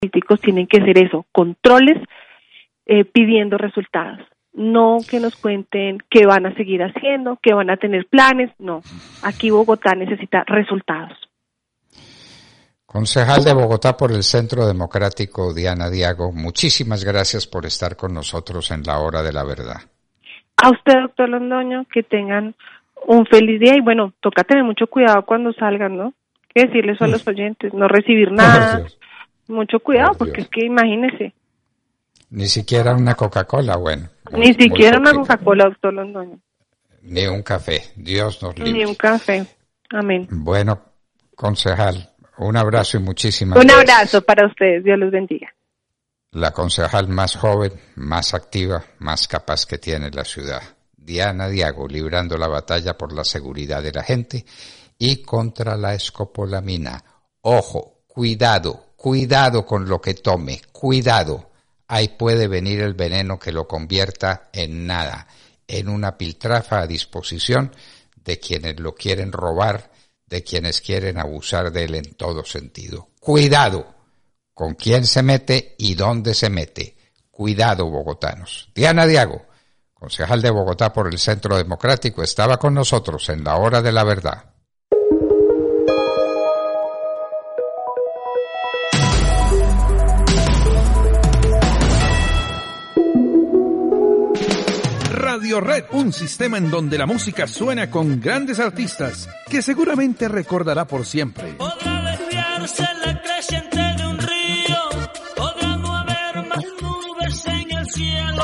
políticos tienen que ser eso, controles pidiendo resultados. No que nos cuenten qué van a seguir haciendo, qué van a tener planes, no. Aquí Bogotá necesita resultados. Concejal de Bogotá por el Centro Democrático, Diana Diago, muchísimas gracias por estar con nosotros en la hora de la verdad. A usted, doctor Londoño, que tengan un feliz día y bueno, toca tener mucho cuidado cuando salgan, ¿no? Hay que decirle eso a los oyentes, no recibir nada, mucho cuidado, porque es que imagínese. Ni siquiera una Coca-Cola, bueno. Ni siquiera una Coca-Cola, doctor Londoño. Ni un café, Dios nos libre. Ni un café, amén. Bueno, concejal, un abrazo y muchísimas gracias. Un abrazo para ustedes, Dios los bendiga. La concejal más joven, más activa, más capaz que tiene la ciudad. Diana Diago, librando la batalla por la seguridad de la gente y contra la escopolamina. Ojo, cuidado con lo que tome, cuidado. Ahí puede venir el veneno que lo convierta en nada, en una piltrafa a disposición de quienes lo quieren robar, de quienes quieren abusar de él en todo sentido. Cuidado con quién se mete y dónde se mete. Cuidado, bogotanos. Diana Diago, concejal de Bogotá por el Centro Democrático, estaba con nosotros en la hora de la verdad. Radio Red, un sistema en donde la música suena con grandes artistas que seguramente recordará por siempre. Podrá desviarse la creciente de un río, podrá no haber más nubes en el cielo.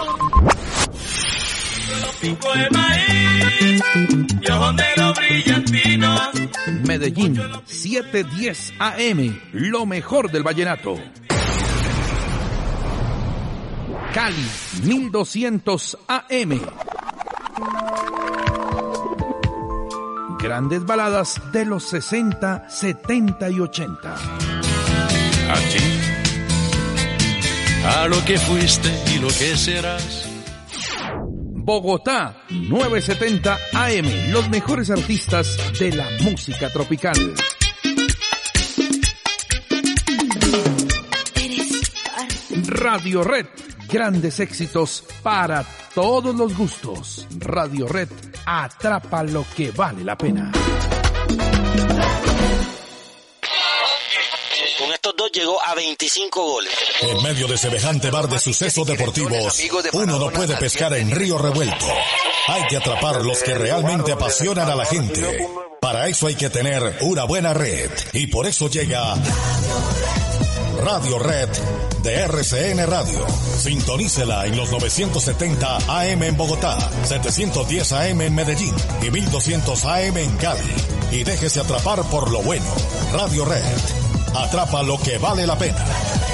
Pico de maíz y ojos negros brillantinos. Medellín, 7:10 AM, lo mejor del vallenato. Cali, 1200 AM. Grandes baladas de los 60, 70 y 80. Allí, a lo que fuiste y lo que serás. Bogotá, 970 AM, los mejores artistas de la música tropical. Radio Red, grandes éxitos para todos los gustos. Radio Red, atrapa lo que vale la pena. Con estos dos llegó a 25 goles. En medio de semejante bar de sucesos deportivos, uno no puede pescar en río revuelto. Hay que atrapar los que realmente apasionan a la gente. Para eso hay que tener una buena red. Y por eso llega Radio Red de RCN Radio. Sintonícela en los 970 AM en Bogotá, 710 AM en Medellín y 1200 AM en Cali. Y déjese atrapar por lo bueno. Radio Red. Atrapa lo que vale la pena.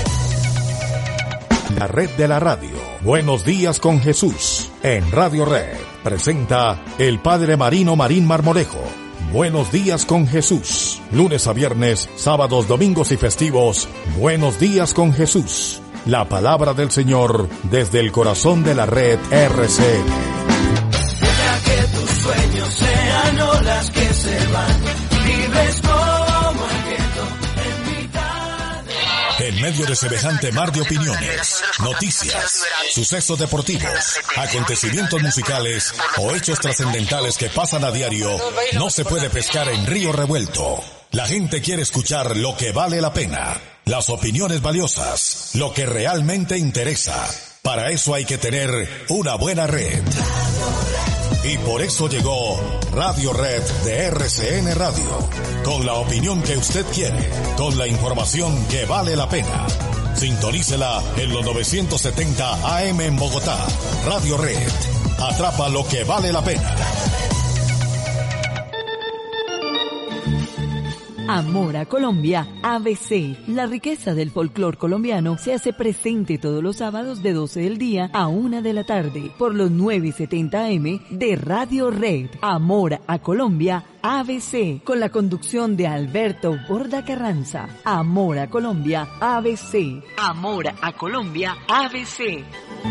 La red de la radio. Buenos días con Jesús. En Radio Red presenta el Padre Marino Marín Marmolejo. Buenos días con Jesús. Lunes a viernes, sábados, domingos y festivos. Buenos días con Jesús. La palabra del Señor desde el corazón de la red RCN. Deja que tus sueños sean olas que se van. Vives como el viento en mitad de... En medio de semejante mar de opiniones, noticias, sucesos deportivos, acontecimientos musicales o hechos trascendentales que pasan a diario, no se puede pescar en río revuelto. La gente quiere escuchar lo que vale la pena, las opiniones valiosas, lo que realmente interesa. Para eso hay que tener una buena red. Y por eso llegó Radio Red de RCN Radio. Con la opinión que usted quiere, con la información que vale la pena. Sintonícela en los 970 AM en Bogotá. Radio Red. Atrapa lo que vale la pena. Amor a Colombia, ABC. La riqueza del folclor colombiano se hace presente todos los sábados de 12 del día a 1 de la tarde por los 970 AM de Radio Red. Amor a Colombia, ABC, con la conducción de Alberto Borda Carranza. Amor a Colombia, ABC. Amor a Colombia, ABC.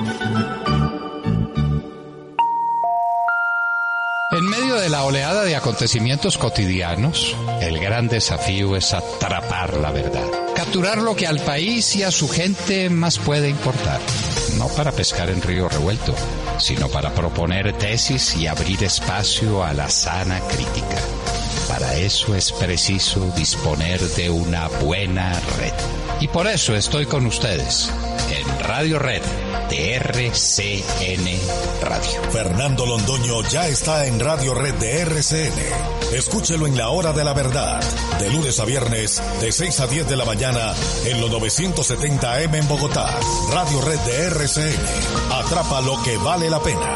En medio de la oleada de acontecimientos cotidianos, el gran desafío es atrapar la verdad. capturar lo que al país y a su gente más puede importar. No para pescar en río revuelto, sino para proponer tesis y abrir espacio a la sana crítica. Para eso es preciso disponer de una buena red. Y por eso estoy con ustedes en Radio Red de RCN Radio. Fernando Londoño ya está en Radio Red de RCN. Escúchelo en La Hora de la Verdad, de lunes a viernes, de 6 a 10 de la mañana, en los 970 AM en Bogotá. Radio Red de RCN. Atrapa lo que vale la pena.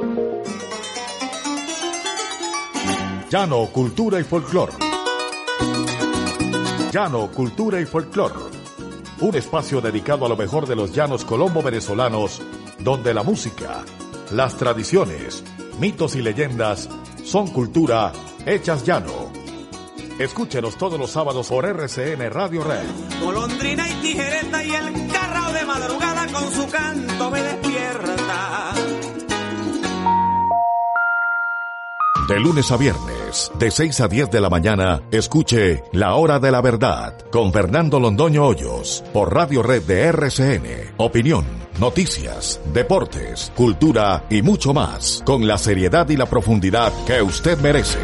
Llano, Cultura y Folclor. Llano, Cultura y Folclor. Un espacio dedicado a lo mejor de los llanos colombo-venezolanos, donde la música, las tradiciones, mitos y leyendas son cultura hechas llano. Escúchenos todos los sábados por RCN Radio Red. Golondrina y tijereta y el carro de madrugada con su canto me despierta. De lunes a viernes, de 6 a 10 de la mañana, escuche La Hora de la Verdad con Fernando Londoño Hoyos por Radio Red de RCN. Opinión, noticias, deportes, cultura y mucho más, con la seriedad y la profundidad que usted merece.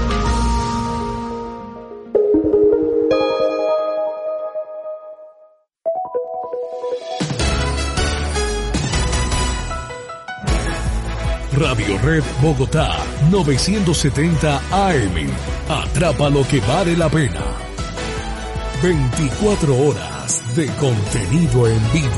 Radio Red Bogotá 970 AM. Atrapa lo que vale la pena. 24 horas de contenido en vivo.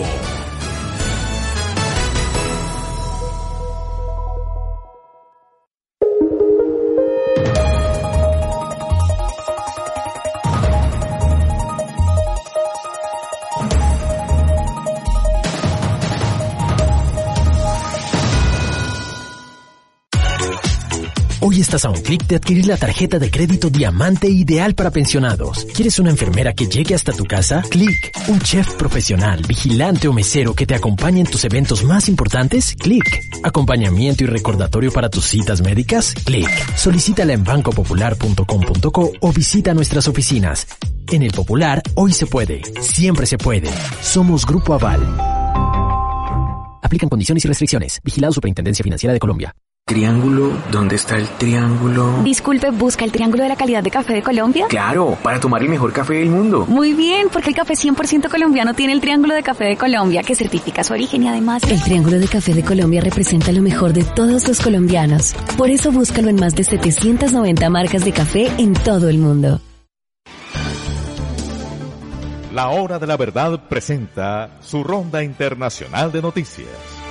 Hoy estás a un clic de adquirir la tarjeta de crédito Diamante ideal para pensionados. ¿Quieres una enfermera que llegue hasta tu casa? Clic. ¿Un chef profesional, vigilante o mesero que te acompañe en tus eventos más importantes? Clic. ¿Acompañamiento y recordatorio para tus citas médicas? Clic. Solicítala en bancopopular.com.co o visita nuestras oficinas. En el Popular, hoy se puede. Siempre se puede. Somos Grupo Aval. Aplican condiciones y restricciones. Vigilado Superintendencia Financiera de Colombia. Triángulo, ¿dónde está el triángulo? Disculpe, ¿busca el triángulo de la calidad de café de Colombia? Claro, para tomar el mejor café del mundo. Muy bien, porque el café 100% colombiano tiene el triángulo de café de Colombia, que certifica su origen y además... El triángulo de café de Colombia representa lo mejor de todos los colombianos. Por eso búscalo en más de 790 marcas de café en todo el mundo. La Hora de la Verdad presenta su ronda internacional de noticias.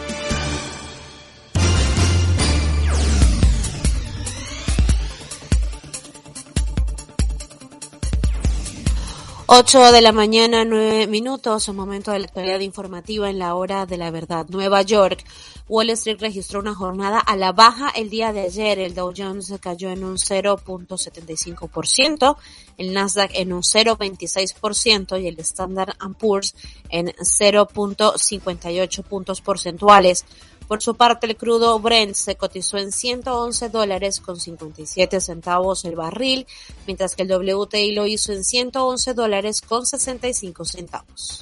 Ocho de la mañana, 9 minutos, un momento de la actualidad informativa en la Hora de la Verdad. Nueva York, Wall Street registró una jornada a la baja el día de ayer. El Dow Jones cayó en un 0.75%, el Nasdaq en un 0.26% y el Standard & Poor's en 0.58 puntos porcentuales. Por su parte, el crudo Brent se cotizó en $111.57 el barril, mientras que el WTI lo hizo en $111.65.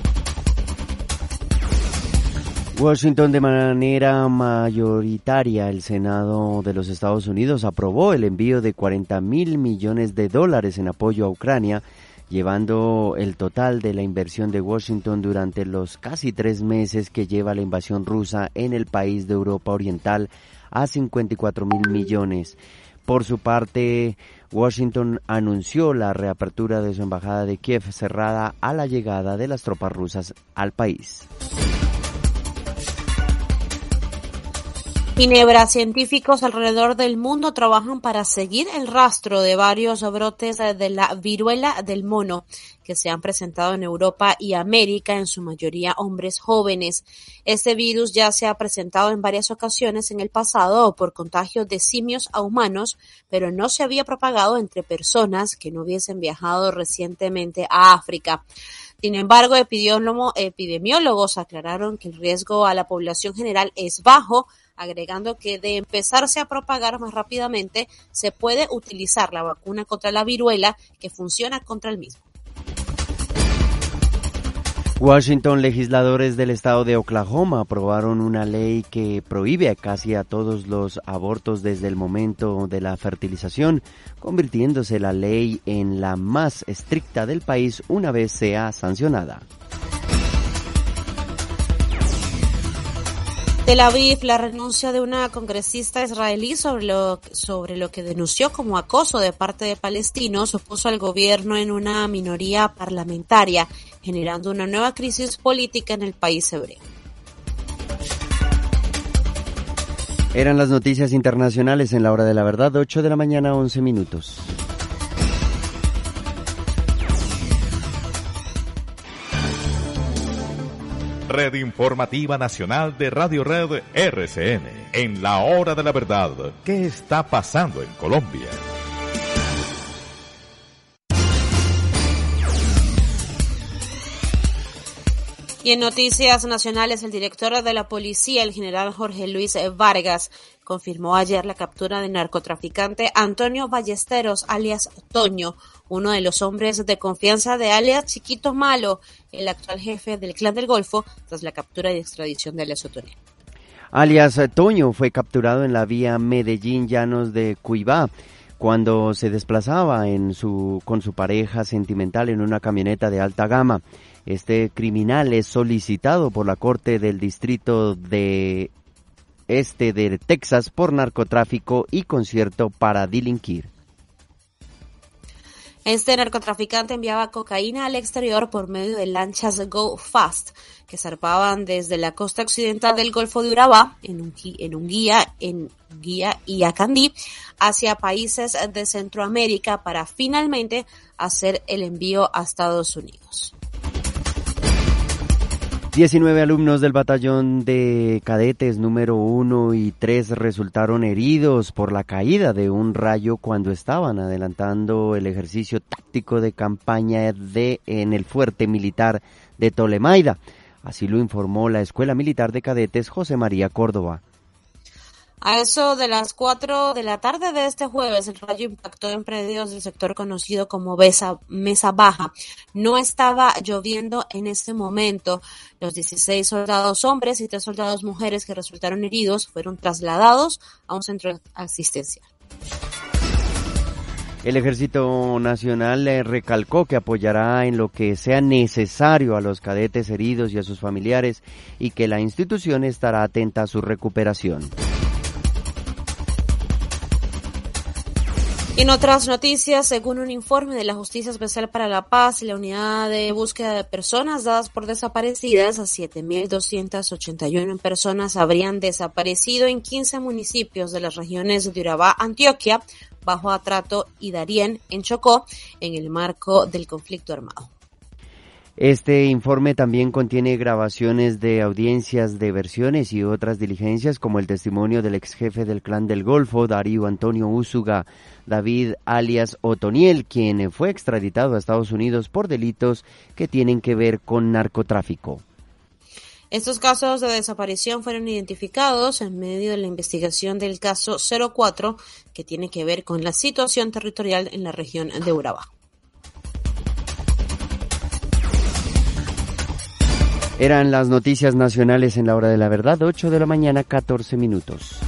Washington, de manera mayoritaria, el Senado de los Estados Unidos aprobó el envío de $40.000 millones en apoyo a Ucrania, llevando el total de la inversión de Washington durante los casi 3 meses que lleva la invasión rusa en el país de Europa Oriental a $54.000 millones. Por su parte, Washington anunció la reapertura de su embajada de Kiev, cerrada a la llegada de las tropas rusas al país. Ginebra, científicos alrededor del mundo trabajan para seguir el rastro de varios brotes de la viruela del mono que se han presentado en Europa y América, en su mayoría hombres jóvenes. Este virus ya se ha presentado en varias ocasiones en el pasado por contagio de simios a humanos, pero no se había propagado entre personas que no hubiesen viajado recientemente a África. Sin embargo, epidemiólogos aclararon que el riesgo a la población general es bajo, agregando que de empezarse a propagar más rápidamente se puede utilizar la vacuna contra la viruela que funciona contra el mismo. Washington, legisladores del estado de Oklahoma aprobaron una ley que prohíbe casi a todos los abortos desde el momento de la fertilización, convirtiéndose la ley en la más estricta del país una vez sea sancionada. Tel Aviv, la renuncia de una congresista israelí sobre lo que denunció como acoso de parte de palestinos puso al gobierno en una minoría parlamentaria, generando una nueva crisis política en el país hebreo. Eran las noticias internacionales en la hora de la verdad, 8 de la mañana, 11 minutos. Red Informativa Nacional de Radio Red RCN. En la hora de la verdad, ¿qué está pasando en Colombia? Y en noticias nacionales, el director de la policía, el general Jorge Luis Vargas, confirmó ayer la captura del narcotraficante Antonio Ballesteros, alias Toño, uno de los hombres de confianza de alias Chiquito Malo, el actual jefe del Clan del Golfo, tras la captura y extradición de alias Otoniel. Alias Toño fue capturado en la vía Medellín-Llanos de Cuibá, cuando se desplazaba con su pareja sentimental en una camioneta de alta gama. Este criminal es solicitado por la Corte del Distrito de Texas por narcotráfico y concierto para delinquir. Este narcotraficante enviaba cocaína al exterior por medio de lanchas Go Fast, que zarpaban desde la costa occidental del Golfo de Urabá, en Guía y Acandí, hacia países de Centroamérica para finalmente hacer el envío a Estados Unidos. 19 alumnos del batallón de cadetes número 1 y 3 resultaron heridos por la caída de un rayo cuando estaban adelantando el ejercicio táctico de campaña en el fuerte militar de Tolemaida. Así lo informó la Escuela Militar de Cadetes José María Córdoba. A eso de las 4 de la tarde de este jueves, el rayo impactó en predios del sector conocido como Mesa Baja. No estaba lloviendo en ese momento. Los 16 soldados hombres y 3 soldados mujeres que resultaron heridos fueron trasladados a un centro asistencial. El Ejército Nacional recalcó que apoyará en lo que sea necesario a los cadetes heridos y a sus familiares y que la institución estará atenta a su recuperación. En otras noticias, según un informe de la Justicia Especial para la Paz y la Unidad de Búsqueda de Personas dadas por desaparecidas, 7.281 personas habrían desaparecido en 15 municipios de las regiones de Urabá, Antioquia, Bajo Atrato y Darién, en Chocó, en el marco del conflicto armado. Este informe también contiene grabaciones de audiencias de versiones y otras diligencias, como el testimonio del ex jefe del Clan del Golfo, Darío Antonio Úsuga David alias Otoniel, quien fue extraditado a Estados Unidos por delitos que tienen que ver con narcotráfico. Estos casos de desaparición fueron identificados en medio de la investigación del caso 04, que tiene que ver con la situación territorial en la región de Urabá. Eran las noticias nacionales en la hora de la verdad, 8 de la mañana, 14 minutos.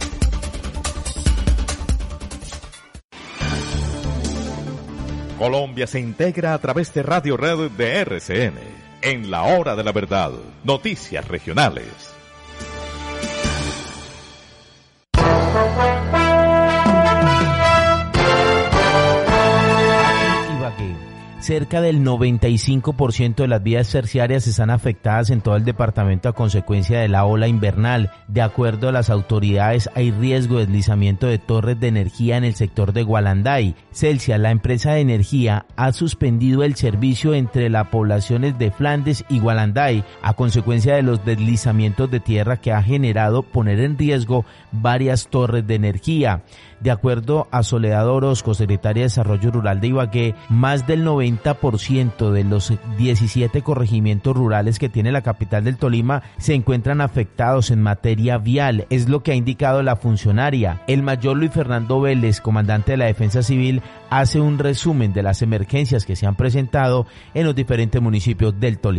Colombia se integra a través de Radio Red de RCN. En la hora de la verdad, noticias regionales. Cerca del 95% de las vías terciarias están afectadas en todo el departamento a consecuencia de la ola invernal. De acuerdo a las autoridades, hay riesgo de deslizamiento de torres de energía en el sector de Gualanday. Celsia, la empresa de energía, ha suspendido el servicio entre las poblaciones de Flandes y Gualanday a consecuencia de los deslizamientos de tierra que ha generado poner en riesgo varias torres de energía. De acuerdo a Soledad Orozco, secretaria de Desarrollo Rural de Ibagué, más del 90% de los 17 corregimientos rurales que tiene la capital del Tolima se encuentran afectados en materia vial, es lo que ha indicado la funcionaria. El mayor Luis Fernando Vélez, comandante de la Defensa Civil, hace un resumen de las emergencias que se han presentado en los diferentes municipios del Tolima.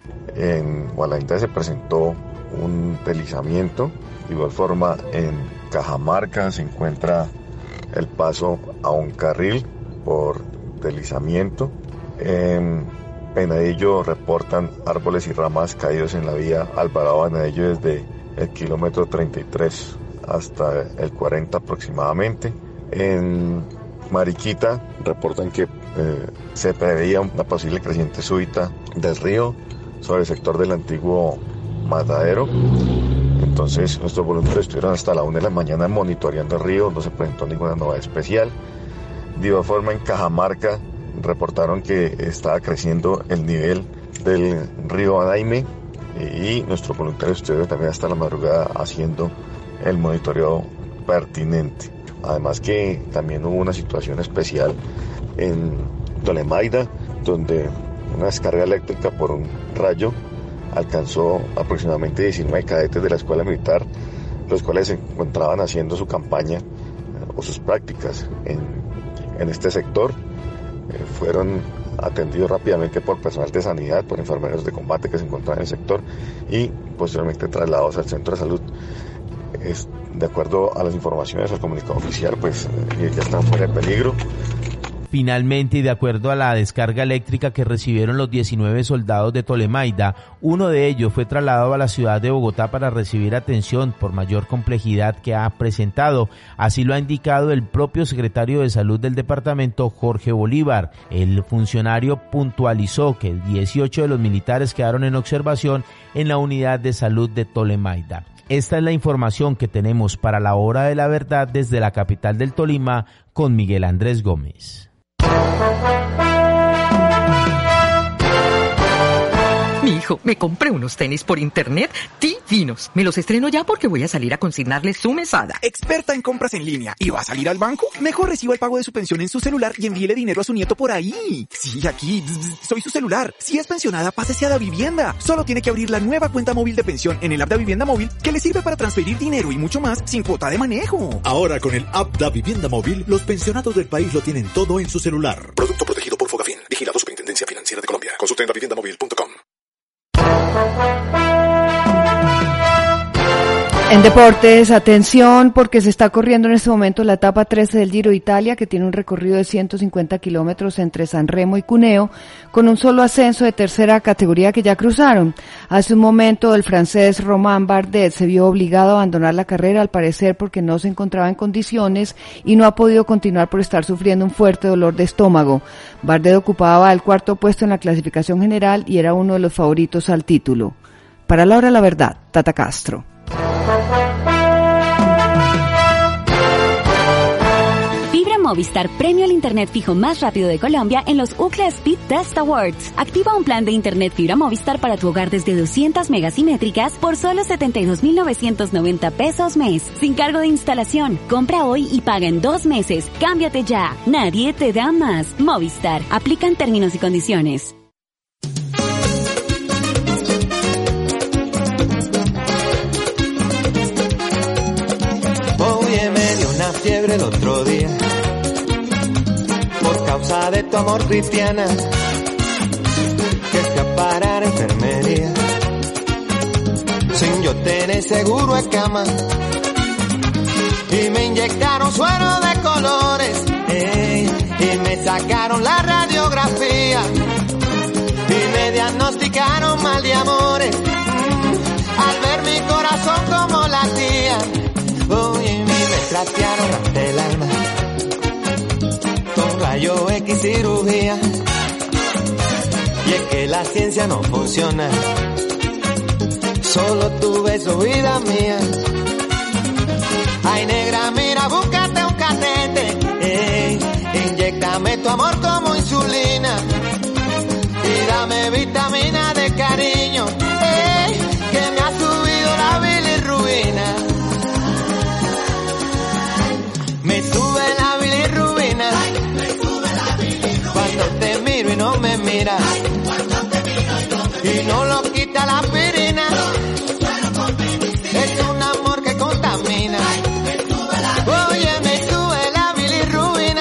En Gualaindá se presentó un deslizamiento. De igual forma, en Cajamarca se encuentra el paso a un carril por deslizamiento. En Venadillo reportan árboles y ramas caídos en la vía Alvarado-Venadillo desde el kilómetro 33 hasta el 40 aproximadamente. En Mariquita reportan que se preveía una posible creciente súbita del río sobre el sector del antiguo matadero. Entonces nuestros voluntarios estuvieron hasta la 1 de la mañana monitoreando el río, no se presentó ninguna novedad especial. De igual forma, en Cajamarca reportaron que estaba creciendo el nivel del río Adaime y nuestros voluntarios estuvieron también hasta la madrugada haciendo el monitoreo pertinente. Además que también hubo una situación especial en Tolemaida, donde una descarga eléctrica por un rayo alcanzó aproximadamente 19 cadetes de la escuela militar, los cuales se encontraban haciendo su campaña o sus prácticas en este sector. Fueron atendidos rápidamente por personal de sanidad, por enfermeros de combate que se encontraban en el sector y posteriormente trasladados al centro de salud. De acuerdo a las informaciones al comunicado oficial, pues ya están fuera de peligro. Finalmente, y de acuerdo a la descarga eléctrica que recibieron los 19 soldados de Tolemaida, uno de ellos fue trasladado a la ciudad de Bogotá para recibir atención por mayor complejidad que ha presentado. Así lo ha indicado el propio secretario de Salud del departamento, Jorge Bolívar. El funcionario puntualizó que 18 de los militares quedaron en observación en la unidad de salud de Tolemaida. Esta es la información que tenemos para la hora de la verdad desde la capital del Tolima con Miguel Andrés Gómez. Mi hijo, me compré unos tenis por internet divinos. Me los estreno ya porque voy a salir a consignarles su mesada. Experta en compras en línea. ¿Y va a salir al banco? Mejor reciba el pago de su pensión en su celular y envíele dinero a su nieto por ahí. Sí, aquí. Soy su celular. Si es pensionada, pásese a Davivienda. Solo tiene que abrir la nueva cuenta móvil de pensión en el app Davivienda Móvil, que le sirve para transferir dinero y mucho más sin cuota de manejo. Ahora con el app Davivienda Móvil, los pensionados del país lo tienen todo en su celular. Producto protegido por Fogafín. Vigilado Superintendencia Financiera de Colombia. Consulta en daviviendamóvil.com. En deportes, atención, porque se está corriendo en este momento la etapa 13 del Giro de Italia, que tiene un recorrido de 150 kilómetros entre San Remo y Cuneo, con un solo ascenso de tercera categoría que ya cruzaron. Hace un momento el francés Romain Bardet se vio obligado a abandonar la carrera, al parecer porque no se encontraba en condiciones y no ha podido continuar por estar sufriendo un fuerte dolor de estómago. Bardet ocupaba el cuarto puesto en la clasificación general y era uno de los favoritos al título. Para la hora de la verdad, Tata Castro. Fibra Movistar premia el internet fijo más rápido de Colombia en los UCLA Speed Test Awards. Activa un plan de internet Fibra Movistar para tu hogar desde 200 megas simétricas por solo 72.990 pesos mes, sin cargo de instalación. Compra hoy y paga en 2 meses. Cámbiate ya. Nadie te da más. Movistar. Aplican términos y condiciones. Me dio una fiebre el otro día por causa de tu amor, Cristiana, que fui a parar a enfermería sin yo tener seguro de cama y me inyectaron suero de colores y me sacaron la radiografía y me diagnosticaron mal de amores al ver mi corazón como latía. Oye, me trastearon hasta el alma con rayo X cirugía y es que la ciencia no funciona, solo tu beso, vida mía. Ay, negra, mira, búscate un catete, inyéctame tu amor como insulina y dame vitamina de cariño, que me ha subido la bilirrubina. Me sube la bilirrubina cuando te miro y no me miras, y no lo quita la aspirina, es un amor que contamina. Oye, me sube la bilirrubina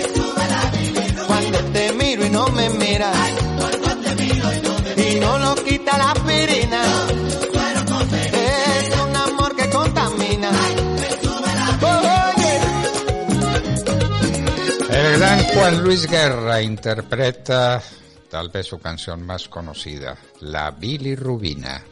cuando te miro y no me miras, y no lo quita Juan Luis Guerra interpreta tal vez su canción más conocida, La Bilirrubina.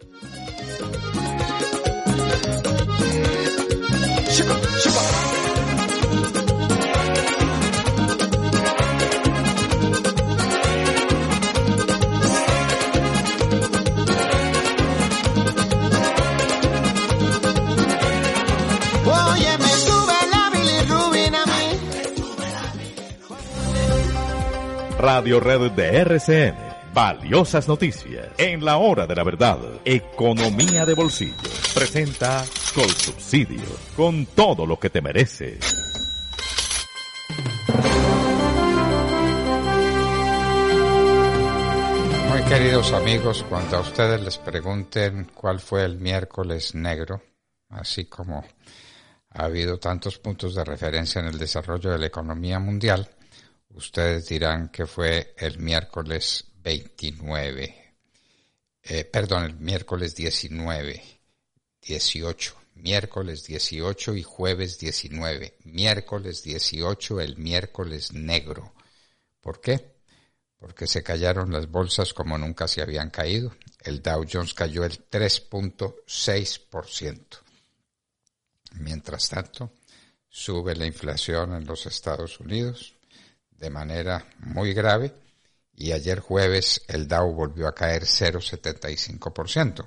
Oye, me sube la bilirrubina a mí. Radio Red de RCN. Valiosas noticias. En la hora de la verdad. Economía de bolsillo. Presenta Colsubsidio. Con todo lo que te mereces. Muy queridos amigos, cuando a ustedes les pregunten cuál fue el miércoles negro, así como ha habido tantos puntos de referencia en el desarrollo de la economía mundial, ustedes dirán que fue el miércoles 19, el miércoles 19, 18, miércoles 18 y jueves 19, miércoles 18, el miércoles negro. ¿Por qué? Porque se cayeron las bolsas como nunca se habían caído. El Dow Jones cayó el 3.6%. Mientras tanto, sube la inflación en los Estados Unidos de manera muy grave y ayer jueves el Dow volvió a caer 0.75%.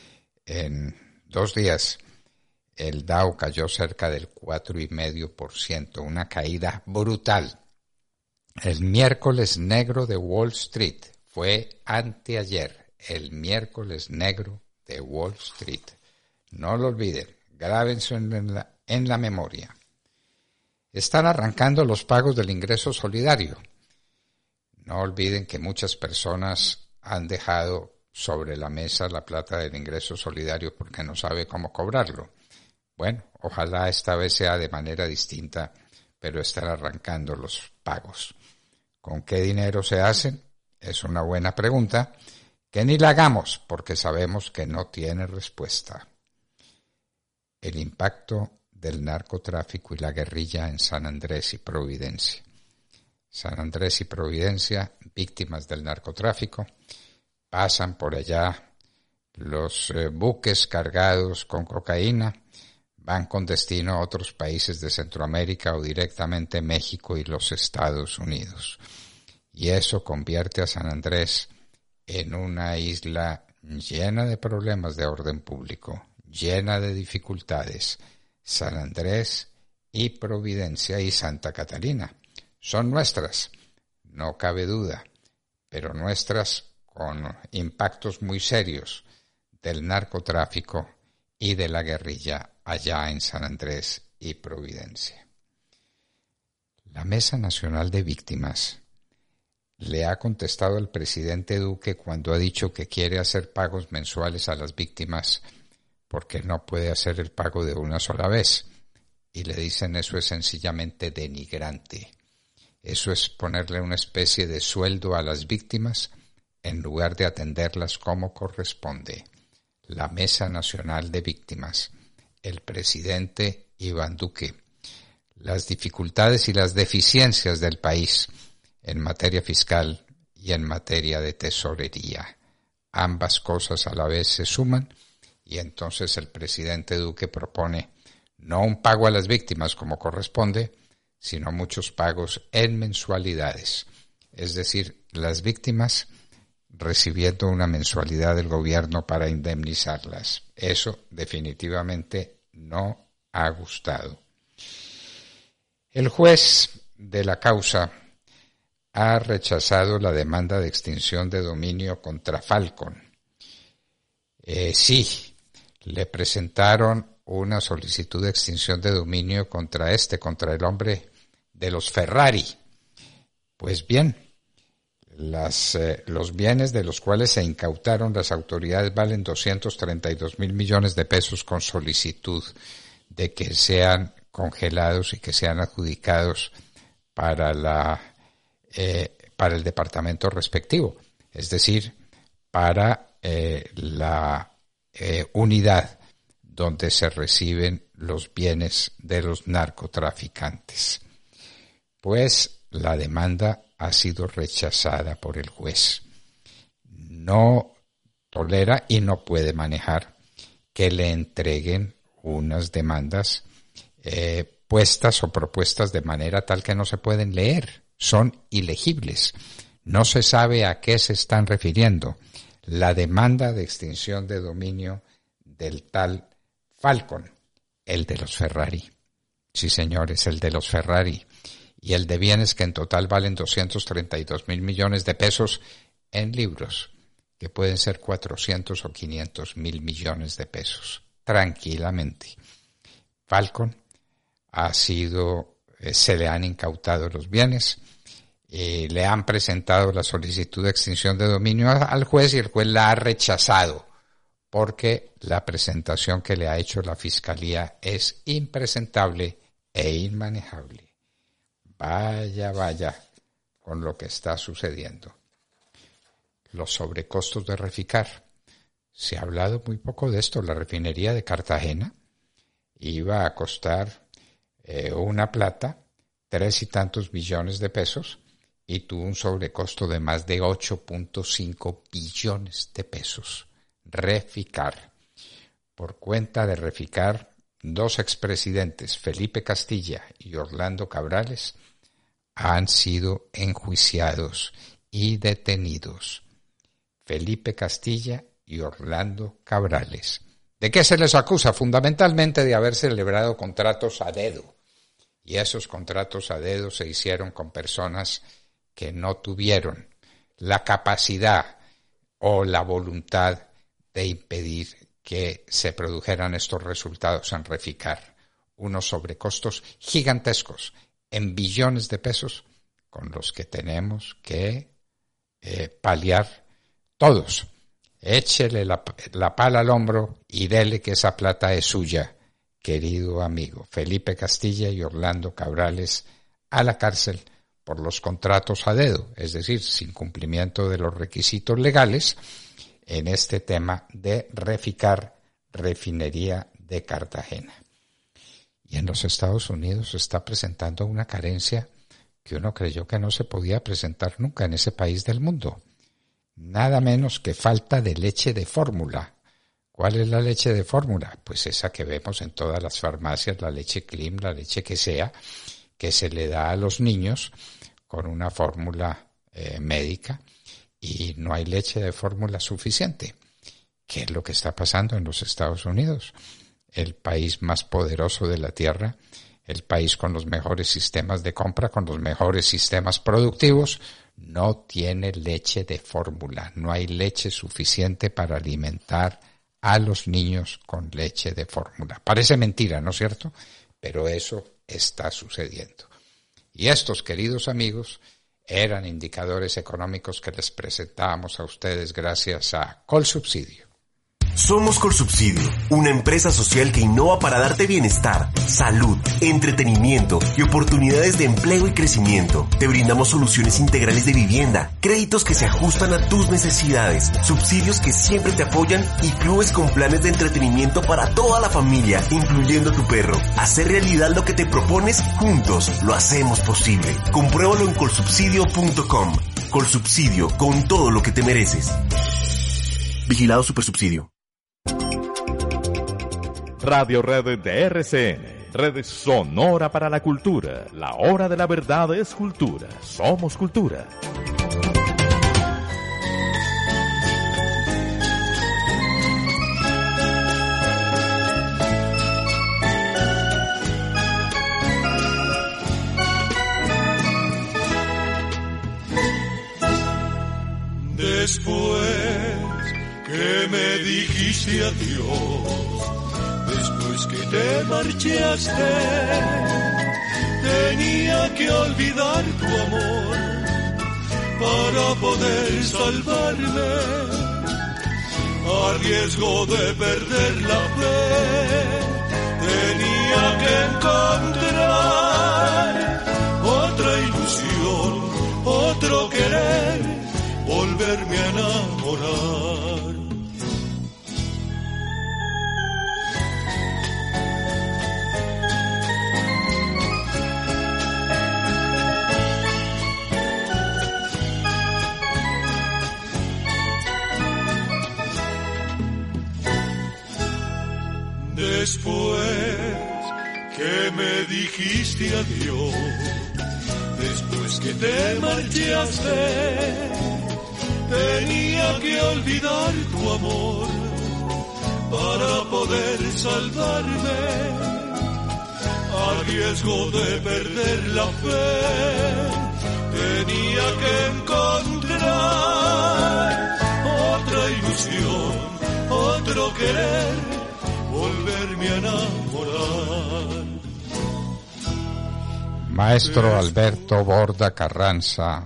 En 2 días el Dow cayó cerca del 4.5%, una caída brutal. El miércoles negro de Wall Street fue anteayer, el miércoles negro de Wall Street. No lo olviden. Grábense en la memoria. Están arrancando los pagos del ingreso solidario. No olviden que muchas personas han dejado sobre la mesa la plata del ingreso solidario porque no sabe cómo cobrarlo. Bueno, ojalá esta vez sea de manera distinta, pero están arrancando los pagos. ¿Con qué dinero se hacen? Es una buena pregunta que ni la hagamos porque sabemos que no tiene respuesta. El impacto del narcotráfico y la guerrilla en San Andrés y Providencia. San Andrés y Providencia, víctimas del narcotráfico, pasan por allá los buques cargados con cocaína, van con destino a otros países de Centroamérica o directamente México y los Estados Unidos. Y eso convierte a San Andrés en una isla llena de problemas de orden público, llena de dificultades. San Andrés y Providencia y Santa Catalina son nuestras, no cabe duda, pero nuestras con impactos muy serios del narcotráfico y de la guerrilla allá en San Andrés y Providencia. La Mesa Nacional de Víctimas le ha contestado al presidente Duque cuando ha dicho que quiere hacer pagos mensuales a las víctimas porque no puede hacer el pago de una sola vez. Y le dicen eso es sencillamente denigrante. Eso es ponerle una especie de sueldo a las víctimas en lugar de atenderlas como corresponde. La Mesa Nacional de Víctimas, el presidente Iván Duque, las dificultades y las deficiencias del país en materia fiscal y en materia de tesorería. Ambas cosas a la vez se suman y entonces el presidente Duque propone no un pago a las víctimas como corresponde, sino muchos pagos en mensualidades. Es decir, las víctimas recibiendo una mensualidad del gobierno para indemnizarlas. Eso definitivamente no ha gustado. El juez de la causa ha rechazado la demanda de extinción de dominio contra Falcon. Sí, le presentaron una solicitud de extinción de dominio contra el hombre de los Ferrari. Pues bien, los bienes de los cuales se incautaron las autoridades valen 232.000 millones de pesos con solicitud de que sean congelados y que sean adjudicados para el departamento respectivo, es decir, para la unidad donde se reciben los bienes de los narcotraficantes. Pues la demanda ha sido rechazada por el juez. No tolera y no puede manejar que le entreguen unas demandas puestas o propuestas de manera tal que no se pueden leer. Son ilegibles. No se sabe a qué se están refiriendo. La demanda de extinción de dominio del tal Falcon, el de los Ferrari. Sí, señores, el de los Ferrari. Y el de bienes que en total valen 232.000 millones de pesos en libros, que pueden ser 400 o 500.000 millones de pesos, tranquilamente. Falcon se le han incautado los bienes, le han presentado la solicitud de extinción de dominio al juez y el juez la ha rechazado porque la presentación que le ha hecho la Fiscalía es impresentable e inmanejable. Vaya con lo que está sucediendo. Los sobrecostos de Reficar. Se ha hablado muy poco de esto. La refinería de Cartagena iba a costar una plata, 3 y tantos billones de pesos, y tuvo un sobrecosto de más de 8.5 billones de pesos. Reficar. Por cuenta de Reficar, 2 expresidentes, Felipe Castilla y Orlando Cabrales, han sido enjuiciados y detenidos. Felipe Castilla y Orlando Cabrales. ¿De qué se les acusa? Fundamentalmente de haber celebrado contratos a dedo. Y esos contratos a dedo se hicieron con personas que no tuvieron la capacidad o la voluntad de impedir que se produjeran estos resultados en Reficar. Unos sobrecostos gigantescos en billones de pesos con los que tenemos que paliar todos. Échele la pala al hombro y dele que esa plata es suya, querido amigo. Felipe Castilla y Orlando Cabrales a la cárcel por los contratos a dedo, es decir, sin cumplimiento de los requisitos legales en este tema de Reficar, refinería de Cartagena. Y en los Estados Unidos se está presentando una carencia que uno creyó que no se podía presentar nunca en ese país del mundo. Nada menos que falta de leche de fórmula. ¿Cuál es la leche de fórmula? Pues esa que vemos en todas las farmacias, la leche Clean, la leche que sea, que se le da a los niños con una fórmula médica, y no hay leche de fórmula suficiente. ¿Qué es lo que está pasando en los Estados Unidos? El país más poderoso de la Tierra, el país con los mejores sistemas de compra, con los mejores sistemas productivos, no tiene leche de fórmula. No hay leche suficiente para alimentar a los niños con leche de fórmula. Parece mentira, ¿no es cierto? Pero eso está sucediendo. Y estos, queridos amigos, eran indicadores económicos que les presentábamos a ustedes gracias a Colsubsidio. Somos Colsubsidio, una empresa social que innova para darte bienestar, salud, entretenimiento y oportunidades de empleo y crecimiento. Te brindamos soluciones integrales de vivienda, créditos que se ajustan a tus necesidades, subsidios que siempre te apoyan y clubes con planes de entretenimiento para toda la familia, incluyendo tu perro. Hacer realidad lo que te propones, juntos lo hacemos posible. Compruébalo en colsubsidio.com. Colsubsidio, con todo lo que te mereces. Vigilado Supersubsidio. Radio Red de RCN, red sonora para la cultura. La hora de la verdad es cultura. Somos cultura. Después que me dijiste adiós, después que te marchaste, tenía que olvidar tu amor para poder salvarme, a riesgo de perder la fe. Tenía que encontrar otra ilusión, otro querer, volverme a enamorar. Después que me dijiste adiós, después que te marchaste, tenía que olvidar tu amor para poder salvarme, a riesgo de perder la fe, tenía que encontrar otra ilusión, otro querer, volverme a enamorar. Maestro Alberto Borda Carranza,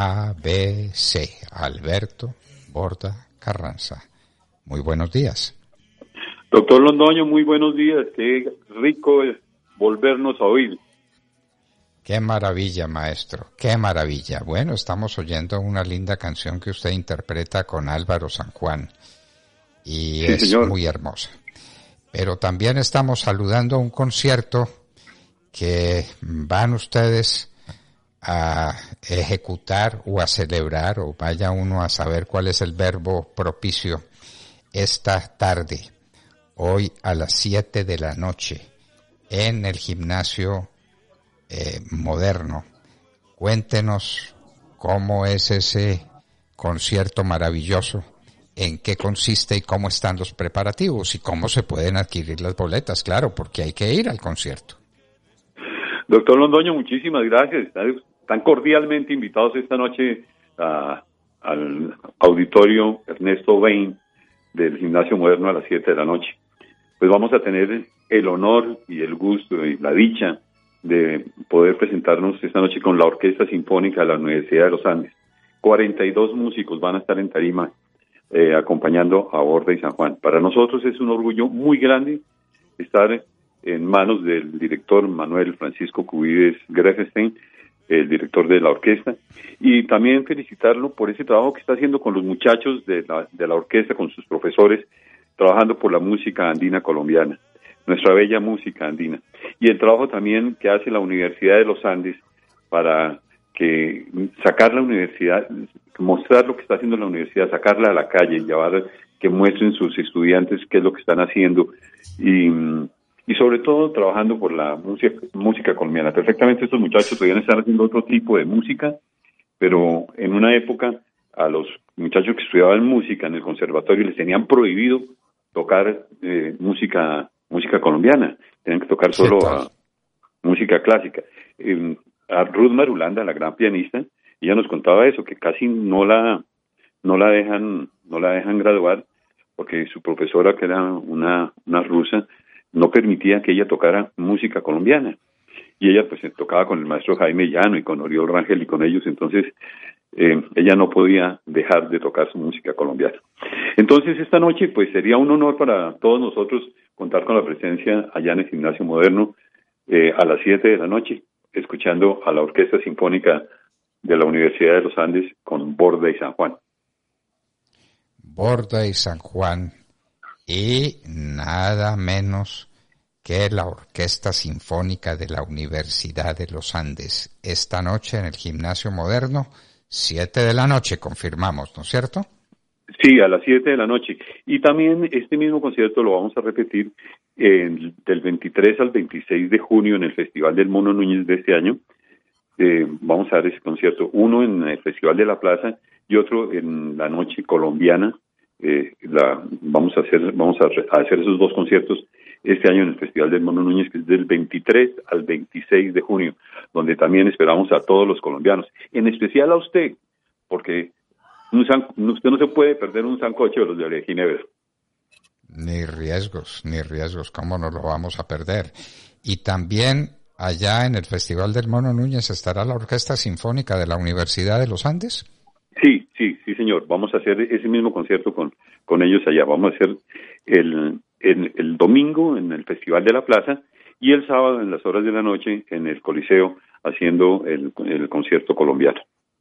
ABC. Alberto Borda Carranza. Muy buenos días. Doctor Londoño, muy buenos días. Qué rico es volvernos a oír. Qué maravilla, maestro. Qué maravilla. Bueno, estamos oyendo una linda canción que usted interpreta con Álvaro San Juan. Y sí, es señor. Muy hermosa. Pero también estamos saludando a un concierto que van ustedes a ejecutar o a celebrar, o vaya uno a saber cuál es el verbo propicio, esta tarde, hoy a las 7 de la noche, en el Gimnasio Moderno. Cuéntenos cómo es ese concierto maravilloso, en qué consiste y cómo están los preparativos y cómo se pueden adquirir las boletas, claro, porque hay que ir al concierto. Doctor Londoño, muchísimas gracias. Están cordialmente invitados esta noche al auditorio Ernesto Bain del Gimnasio Moderno a las 7 de la noche. Pues vamos a tener el honor y el gusto y la dicha de poder presentarnos esta noche con la Orquesta Sinfónica de la Universidad de los Andes. 42 músicos van a estar en tarima acompañando a Borda y San Juan. Para nosotros es un orgullo muy grande estar en manos del director Manuel Francisco Cubides Grefestein, el director de la orquesta, y también felicitarlo por ese trabajo que está haciendo con los muchachos de la orquesta, con sus profesores, trabajando por la música andina colombiana, nuestra bella música andina, y el trabajo también que hace la Universidad de los Andes para que sacar la universidad, mostrar lo que está haciendo la universidad, sacarla a la calle, llevar que muestren sus estudiantes qué es lo que están haciendo, y sobre todo trabajando por la música colombiana. Perfectamente estos muchachos podían estar haciendo otro tipo de música, pero en una época a los muchachos que estudiaban música en el conservatorio les tenían prohibido tocar música colombiana, tenían que tocar solo música clásica. A Ruth Marulanda, la gran pianista, ella nos contaba eso, que casi no la dejan graduar porque su profesora, que era una rusa, no permitía que ella tocara música colombiana, y ella pues tocaba con el maestro Jaime Llano y con Oriol Rangel y con ellos, entonces ella no podía dejar de tocar su música colombiana. Entonces esta noche pues sería un honor para todos nosotros contar con la presencia allá en el Gimnasio Moderno a las 7 de la noche, escuchando a la Orquesta Sinfónica de la Universidad de los Andes con Borda y San Juan. Borda y San Juan, y nada menos que la Orquesta Sinfónica de la Universidad de los Andes, esta noche en el Gimnasio Moderno, 7 de la noche, confirmamos, ¿no es cierto? Sí, a las 7 de la noche. Y también este mismo concierto lo vamos a repetir del 23 al 26 de junio en el Festival del Mono Núñez de este año. Vamos a dar ese concierto, uno en el Festival de la Plaza y otro en la noche colombiana. Vamos a hacer esos dos conciertos este año en el Festival del Mono Núñez, que es del 23 al 26 de junio, donde también esperamos a todos los colombianos, en especial a usted, porque usted no se puede perder un sancocho de los de Ginebra. Ni riesgos, ¿cómo nos lo vamos a perder? Y también allá en el Festival del Mono Núñez estará la Orquesta Sinfónica de la Universidad de los Andes. Sí, señor. Vamos a hacer ese mismo concierto con ellos allá. Vamos a hacer el domingo en el Festival de la Plaza y el sábado en las horas de la noche en el Coliseo haciendo el concierto colombiano.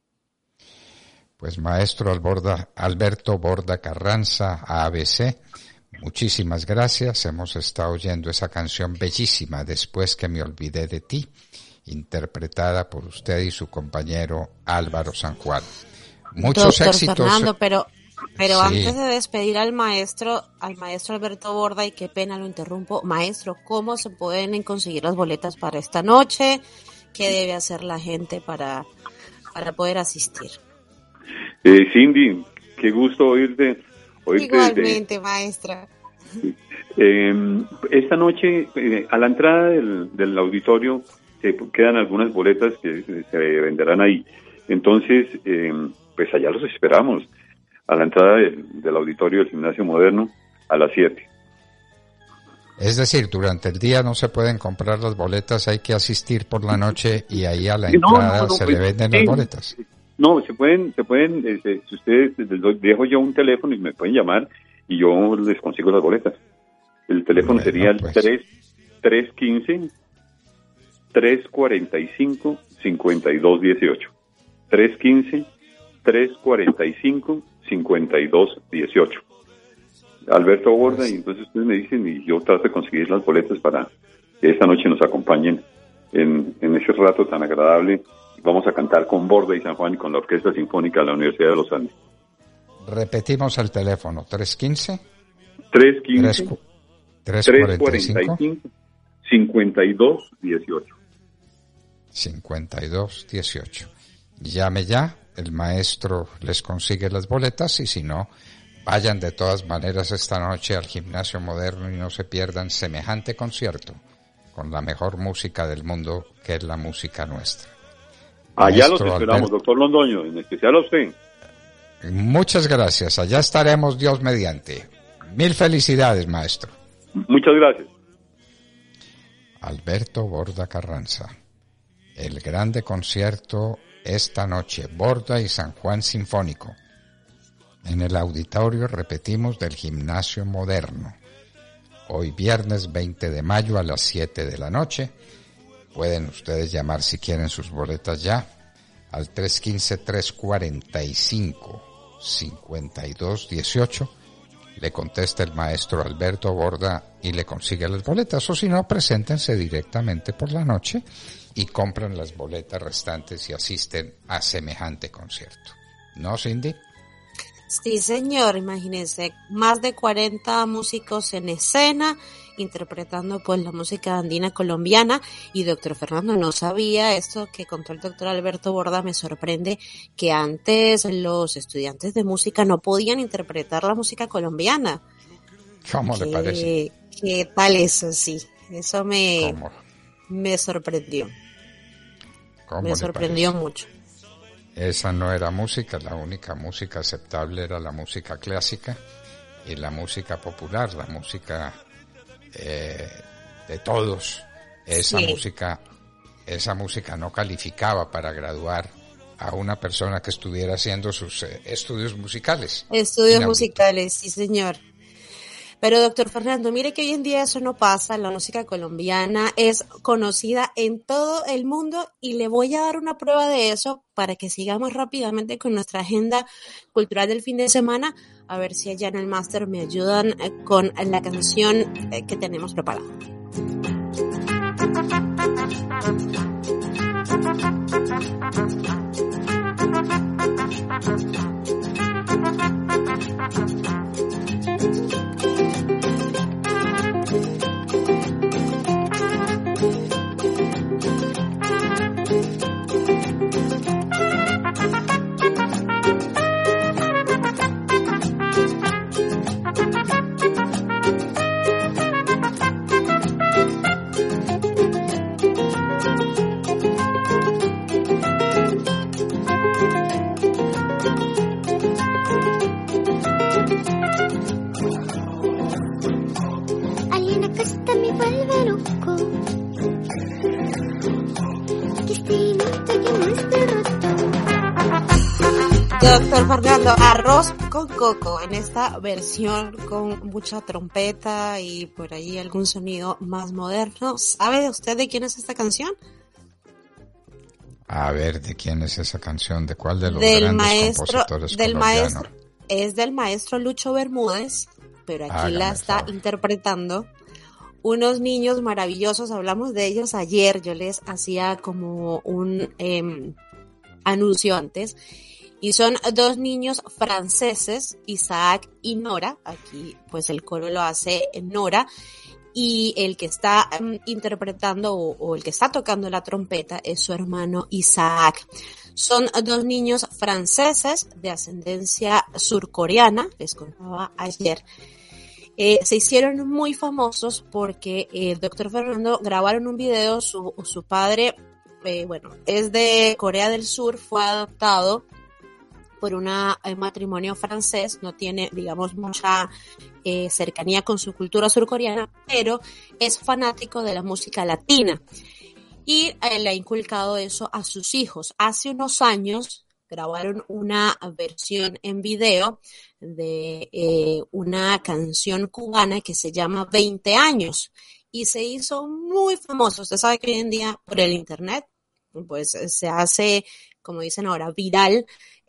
Pues maestro Alberto Borda Carranza, ABC, muchísimas gracias. Hemos estado oyendo esa canción bellísima, Después que me olvidé de ti, interpretada por usted y su compañero Álvaro San Juan. Muchos éxitos. Fernando, pero Pero Sí. antes de despedir al maestro Alberto Borda, y qué pena lo interrumpo, maestro, ¿cómo se pueden conseguir las boletas para esta noche? ¿Qué debe hacer la gente para poder asistir? Cindy, qué gusto oírte. Igualmente, maestra. Esta noche, a la entrada del auditorio, quedan algunas boletas que se venderán ahí. Entonces, pues allá los esperamos, a la entrada del auditorio del Gimnasio Moderno, a las 7. Es decir, durante el día no se pueden comprar las boletas, hay que asistir por la noche y ahí a la entrada se le venden las boletas. No, se pueden, si ustedes, les dejo yo un teléfono y me pueden llamar y yo les consigo las boletas. El teléfono sería el 315-345-5218. 315-345-5218. Alberto Borda, y entonces ustedes me dicen y yo trato de conseguir las boletas para que esta noche nos acompañen en ese rato tan agradable. Vamos a cantar con Borda y San Juan y con la Orquesta Sinfónica de la Universidad de los Andes. Repetimos el teléfono, 315-345-5218. 5218. Llame ya, el maestro les consigue las boletas y si no, vayan de todas maneras esta noche al Gimnasio Moderno y no se pierdan semejante concierto con la mejor música del mundo, que es la música nuestra. Allá Maestro los esperamos, doctor Londoño, en especial a usted. Muchas gracias, allá estaremos Dios mediante. Mil felicidades, maestro. Muchas gracias. Alberto Borda Carranza. El grande concierto esta noche, Borda y San Juan Sinfónico. En el auditorio, repetimos, del Gimnasio Moderno. Hoy viernes 20 de mayo a las 7 de la noche. Pueden ustedes llamar si quieren sus boletas ya al 315-345-5218. Le contesta el maestro Alberto Borda y le consigue las boletas. O si no, preséntense directamente por la noche y compran las boletas restantes y asisten a semejante concierto. ¿No, Cindy? Sí, señor, imagínense, más de 40 músicos en escena, interpretando pues la música andina colombiana. Y doctor Fernando, no sabía esto que contó el doctor Alberto Borda, me sorprende que antes los estudiantes de música no podían interpretar la música colombiana. ¿Cómo le parece? ¿Qué tal eso? Sí, eso me sorprendió. Me sorprendió mucho. Esa no era música, la única música aceptable era la música clásica y la música popular, la música de todos. Esa música no calificaba para graduar a una persona que estuviera haciendo sus estudios musicales. Estudios musicales, sí, señor. Pero doctor Fernando, mire que hoy en día eso no pasa, la música colombiana es conocida en todo el mundo y le voy a dar una prueba de eso para que sigamos rápidamente con nuestra agenda cultural del fin de semana, a ver si allá en el máster me ayudan con la canción que tenemos preparada. Doctor Fernando, arroz con coco en esta versión con mucha trompeta y por ahí algún sonido más moderno. ¿Sabe usted de quién es esta canción? A ver, ¿de quién es esa canción? ¿De cuál de los grandes compositores colombianos? Es del maestro Lucho Bermúdez, pero aquí la está interpretando unos niños maravillosos. Hablamos de ellos ayer, yo les hacía como un anuncio antes. Y son dos niños franceses, Isaac y Nora. Aquí pues el coro lo hace Nora. Y el que está interpretando o el que está tocando la trompeta es su hermano Isaac. Son dos niños franceses de ascendencia surcoreana, les contaba ayer. Se hicieron muy famosos porque el doctor Fernando grabaron un video, su padre, es de Corea del Sur, fue adoptado por un matrimonio francés, no tiene, digamos, mucha cercanía con su cultura surcoreana, pero es fanático de la música latina y le ha inculcado eso a sus hijos. Hace unos años grabaron una versión en video de una canción cubana que se llama 20 años y se hizo muy famoso. Usted sabe que hoy en día por el internet pues se hace, como dicen ahora, viral,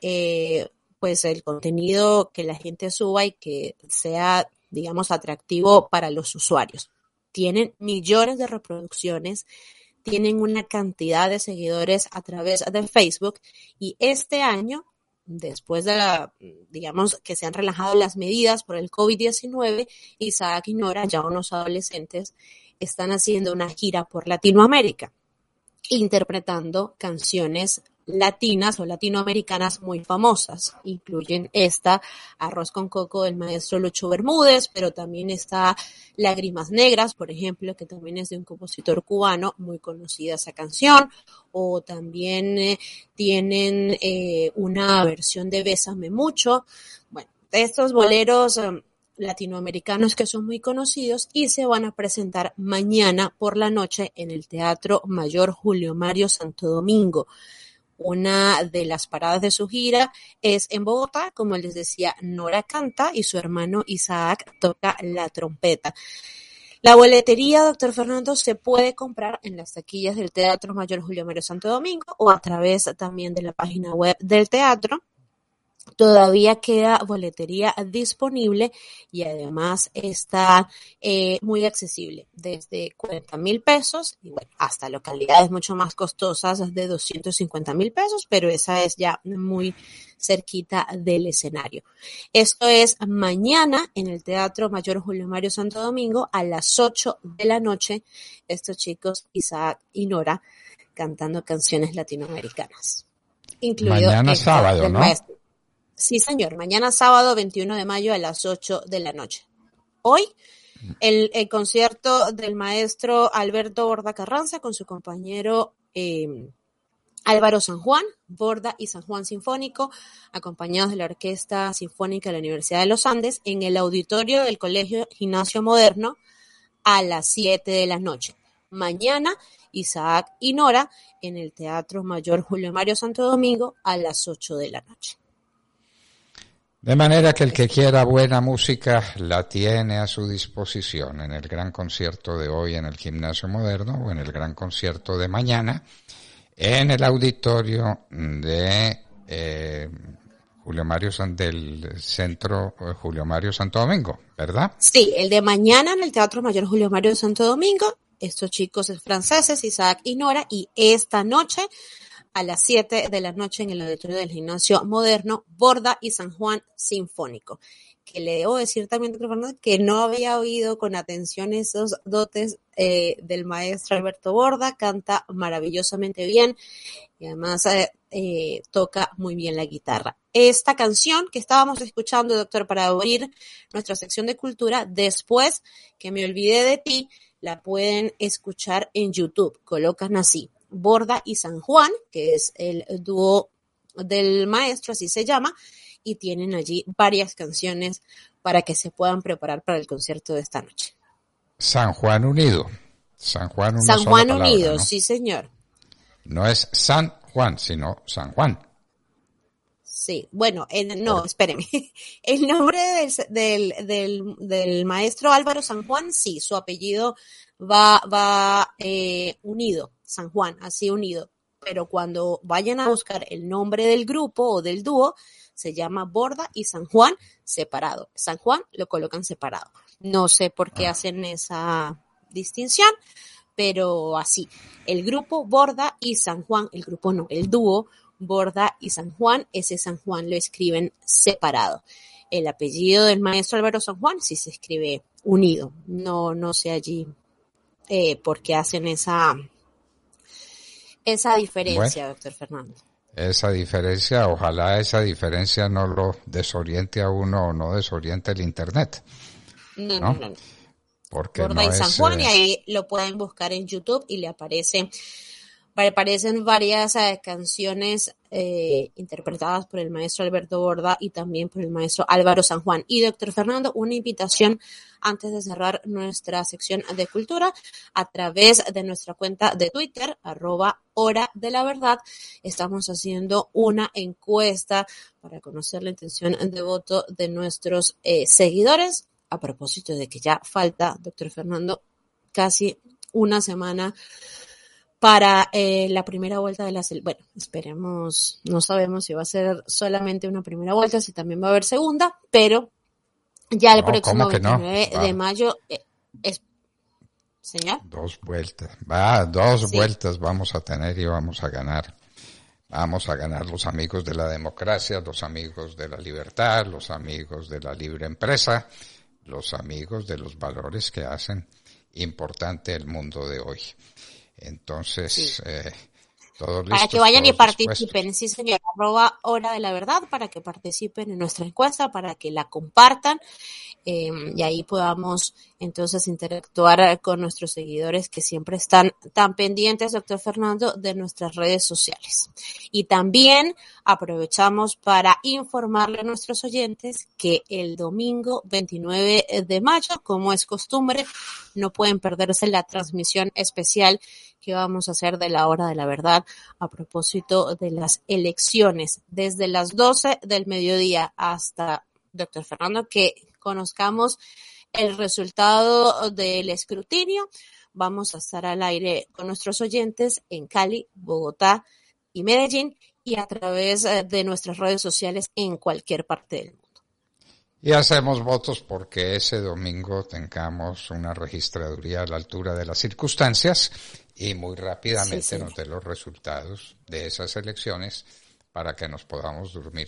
pues el contenido que la gente suba y que sea, digamos, atractivo para los usuarios. Tienen millones de reproducciones, tienen una cantidad de seguidores a través de Facebook y este año, después de digamos que se han relajado las medidas por el COVID-19, Isaac y Nora, ya unos adolescentes, están haciendo una gira por Latinoamérica, interpretando canciones latinas o latinoamericanas muy famosas. Incluyen esta Arroz con Coco del maestro Lucho Bermúdez, pero también está Lágrimas Negras, por ejemplo, que también es de un compositor cubano, muy conocida esa canción, o también tienen una versión de Bésame Mucho. Bueno, estos boleros latinoamericanos que son muy conocidos y se van a presentar mañana por la noche en el Teatro Mayor Julio Mario Santo Domingo. Una de las paradas de su gira es en Bogotá, como les decía, Nora canta y su hermano Isaac toca la trompeta. La boletería, doctor Fernando, se puede comprar en las taquillas del Teatro Mayor Julio Mario Santo Domingo o a través también de la página web del teatro. Todavía queda boletería disponible y además está muy accesible, desde 40,000 pesos y bueno, hasta localidades mucho más costosas de 250,000 pesos, pero esa es ya muy cerquita del escenario. Esto es mañana en el Teatro Mayor Julio Mario Santo Domingo a las 8 de la noche. Estos chicos, Isaac y Nora, cantando canciones latinoamericanas. Incluido mañana sábado, ¿no? Maestro. Sí, señor. Mañana sábado 21 de mayo a las 8 de la noche. Hoy, el concierto del maestro Alberto Borda Carranza con su compañero Álvaro San Juan, Borda y San Juan Sinfónico, acompañados de la Orquesta Sinfónica de la Universidad de los Andes, en el auditorio del Colegio Gimnasio Moderno a las 7 de la noche. Mañana, Isaac y Nora en el Teatro Mayor Julio Mario Santo Domingo a las 8 de la noche. De manera que el que quiera buena música la tiene a su disposición en el gran concierto de hoy en el Gimnasio Moderno o en el gran concierto de mañana en el auditorio de del Centro Julio Mario Santo Domingo, ¿verdad? Sí, el de mañana en el Teatro Mayor Julio Mario Santo Domingo, estos chicos franceses, Isaac y Nora, y esta noche a las 7 de la noche en el auditorio del Gimnasio Moderno, Borda y San Juan Sinfónico. Que le debo decir también, doctor Fernando, que no había oído con atención esos dotes del maestro Alberto Borda, canta maravillosamente bien y además toca muy bien la guitarra. Esta canción que estábamos escuchando, doctor, para abrir nuestra sección de cultura, Después que me olvidé de ti, la pueden escuchar en YouTube. Colocan así: Borda y San Juan, que es el dúo del maestro, así se llama, y tienen allí varias canciones para que se puedan preparar para el concierto de esta noche. San Juan Unido. San Juan, una San sola Juan palabra, Unido, ¿no? sí señor. No es San Juan, sino San Juan. Sí, bueno, no, espéreme. El nombre del maestro Álvaro San Juan, sí, su apellido va unido, San Juan, así unido. Pero cuando vayan a buscar el nombre del grupo o del dúo, se llama Borda y San Juan separado. San Juan lo colocan separado. No sé por qué hacen esa distinción, pero así. El grupo Borda y San Juan, el grupo no, el dúo Borda y San Juan. Ese San Juan lo escriben separado. El apellido del maestro Álvaro San Juan sí se escribe unido. No sé allí por qué hacen esa diferencia, doctor Fernando. Esa diferencia, ojalá esa diferencia no lo desoriente a uno o no desoriente el Internet. No. Porque Borda no y San es, Juan, y ahí lo pueden buscar en YouTube y le aparecen varias canciones interpretadas por el maestro Alberto Borda y también por el maestro Álvaro San Juan. Y doctor Fernando, una invitación antes de cerrar nuestra sección de cultura, a través de nuestra cuenta de Twitter, @Hora de la Verdad, estamos haciendo una encuesta para conocer la intención de voto de nuestros seguidores, a propósito de que ya falta, doctor Fernando, casi una semana para la primera vuelta de bueno, esperemos, no sabemos si va a ser solamente una primera vuelta, si también va a haber segunda, pero ya el próximo 29 de mayo ¿señor? Dos vueltas, vueltas vamos a tener y vamos a ganar. Vamos a ganar los amigos de la democracia, los amigos de la libertad, los amigos de la libre empresa, los amigos de los valores que hacen importante el mundo de hoy. Entonces, todos listos. Para que vayan y participen, sí señor, @Hora de la Verdad, para que participen en nuestra encuesta, para que la compartan y ahí podamos entonces interactuar con nuestros seguidores que siempre están tan pendientes, doctor Fernando, de nuestras redes sociales. Y también aprovechamos para informarle a nuestros oyentes que el domingo 29 de mayo, como es costumbre, no pueden perderse la transmisión especial que vamos a hacer de la Hora de la Verdad a propósito de las elecciones, desde las 12 del mediodía hasta, doctor Fernando, que conozcamos el resultado del escrutinio. Vamos a estar al aire con nuestros oyentes en Cali, Bogotá y Medellín, y a través de nuestras redes sociales en cualquier parte del mundo. Y hacemos votos porque ese domingo tengamos una registraduría a la altura de las circunstancias y muy rápidamente nos dé los resultados de esas elecciones para que nos podamos dormir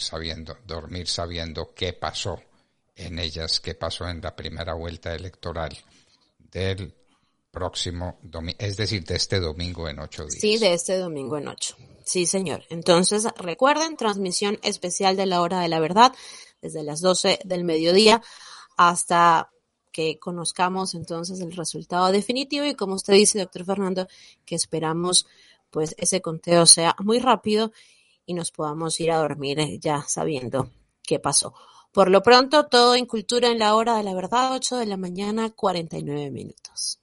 sabiendo qué pasó en ellas, qué pasó en la primera vuelta electoral del próximo domingo, es decir, de este domingo en 8 días. Sí, de este domingo en 8. Sí, señor. Entonces, recuerden, transmisión especial de la Hora de la Verdad, desde las 12 del mediodía hasta que conozcamos entonces el resultado definitivo, y como usted dice, doctor Fernando, que esperamos pues ese conteo sea muy rápido y nos podamos ir a dormir ya sabiendo qué pasó. Por lo pronto, todo en cultura en la Hora de la Verdad, 8 de la mañana, 49 minutos.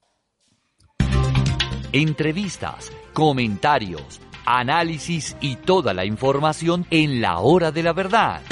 Entrevistas, comentarios, análisis y toda la información en la Hora de la Verdad.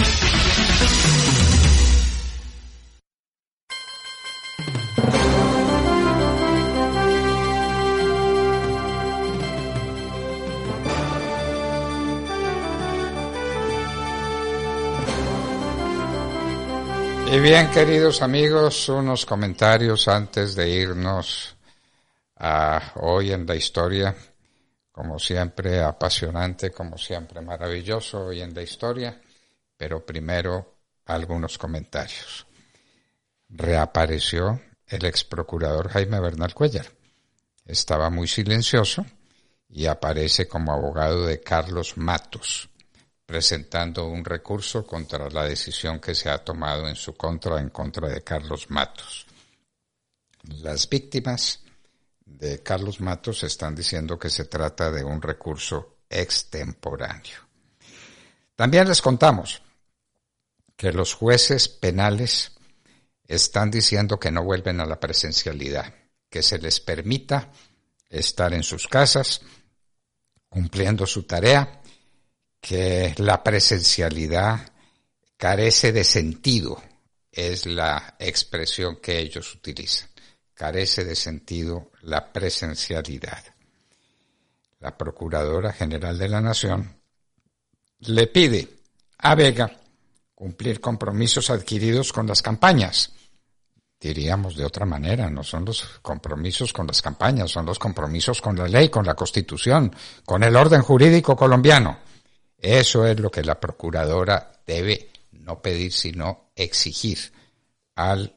Y bien, queridos amigos, unos comentarios antes de irnos a hoy en la historia, como siempre apasionante, como siempre maravilloso hoy en la historia, pero primero algunos comentarios. Reapareció el ex procurador Jaime Bernal Cuéllar. Estaba muy silencioso y aparece como abogado de Carlos Matos, presentando un recurso contra la decisión que se ha tomado en contra de Carlos Matos. Las víctimas de Carlos Matos están diciendo que se trata de un recurso extemporáneo. También les contamos que los jueces penales están diciendo que no vuelven a la presencialidad, que se les permita estar en sus casas cumpliendo su tarea, que la presencialidad carece de sentido, es la expresión que ellos utilizan. Carece de sentido la presencialidad. La Procuradora General de la Nación le pide a Vega cumplir compromisos adquiridos con las campañas. Diríamos de otra manera, no son los compromisos con las campañas, son los compromisos con la ley, con la Constitución, con el orden jurídico colombiano. Eso es lo que la procuradora debe no pedir, sino exigir al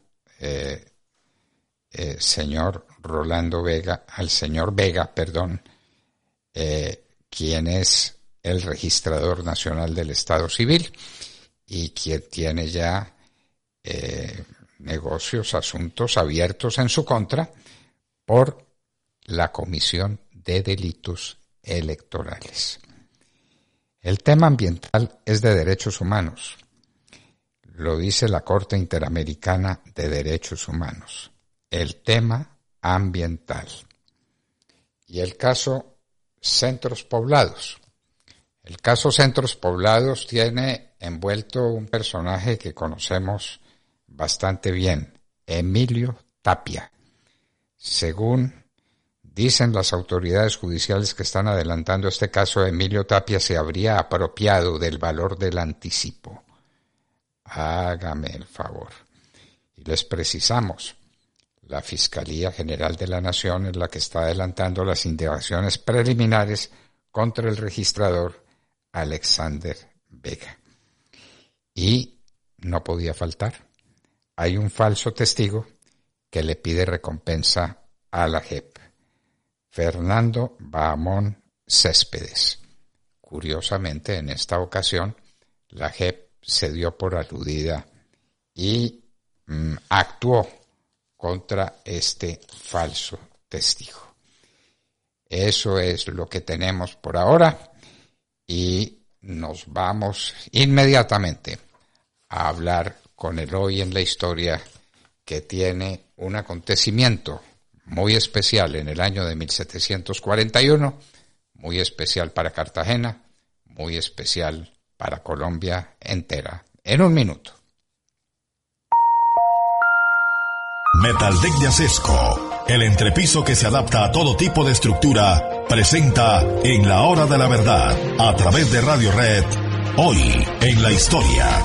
señor Vega, quien es el registrador nacional del Estado Civil y quien tiene ya asuntos abiertos en su contra por la comisión de delitos electorales. El tema ambiental es de derechos humanos. Lo dice la Corte Interamericana de Derechos Humanos. El tema ambiental. Y el caso Centros Poblados. El caso Centros Poblados tiene envuelto un personaje que conocemos bastante bien, Emilio Tapia. Según dicen las autoridades judiciales que están adelantando este caso, Emilio Tapia se habría apropiado del valor del anticipo. Hágame el favor. Y les precisamos, la Fiscalía General de la Nación es la que está adelantando las indagaciones preliminares contra el registrador Alexander Vega. Y no podía faltar. Hay un falso testigo que le pide recompensa a la JEP. Fernando Bahamón Céspedes. Curiosamente, en esta ocasión, la JEP se dio por aludida y actuó contra este falso testigo. Eso es lo que tenemos por ahora y nos vamos inmediatamente a hablar con el hoy en la historia, que tiene un acontecimiento muy especial en el año de 1741, muy especial para Cartagena, muy especial para Colombia entera. En un minuto. Metaltec de Acesco, el entrepiso que se adapta a todo tipo de estructura, presenta En la Hora de la Verdad, a través de Radio Red, hoy en la historia.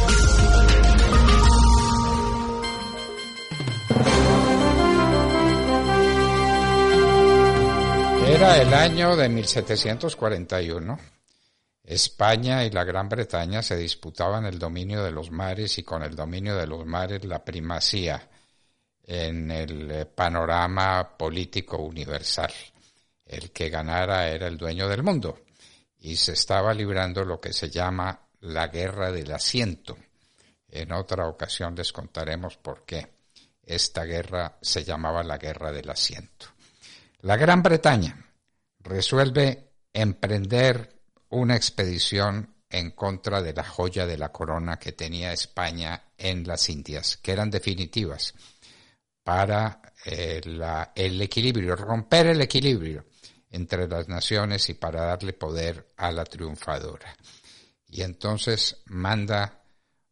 Era el año de 1741. España y la Gran Bretaña se disputaban el dominio de los mares y con el dominio de los mares la primacía en el panorama político universal. El que ganara era el dueño del mundo y se estaba librando lo que se llama la Guerra del Asiento. En otra ocasión les contaremos por qué esta guerra se llamaba la Guerra del Asiento. La Gran Bretaña resuelve emprender una expedición en contra de la joya de la corona que tenía España en las Indias, que eran definitivas para el equilibrio, romper el equilibrio entre las naciones y para darle poder a la triunfadora. Y entonces manda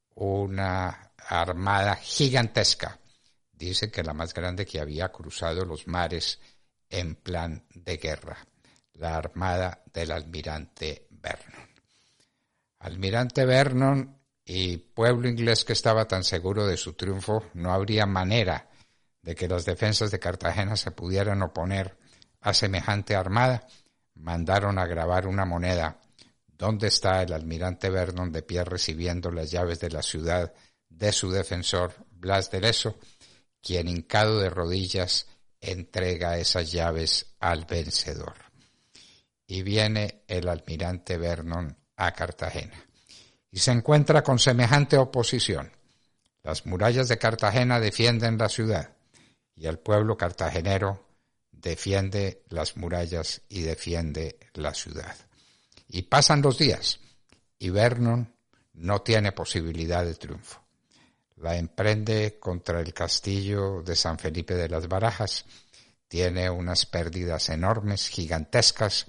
una armada gigantesca, dice que la más grande que había cruzado los mares en plan de guerra, la armada del almirante Vernon. Almirante Vernon y pueblo inglés que estaba tan seguro de su triunfo, no habría manera de que las defensas de Cartagena se pudieran oponer a semejante armada. Mandaron a grabar una moneda donde está el almirante Vernon de pie recibiendo las llaves de la ciudad de su defensor Blas de Lezo, quien hincado de rodillas entrega esas llaves al vencedor. Y viene el almirante Vernon a Cartagena y se encuentra con semejante oposición. Las murallas de Cartagena defienden la ciudad y el pueblo cartagenero defiende las murallas y defiende la ciudad. Y pasan los días y Vernon no tiene posibilidad de triunfo. La emprende contra el castillo de San Felipe de las Barajas, tiene unas pérdidas enormes, gigantescas,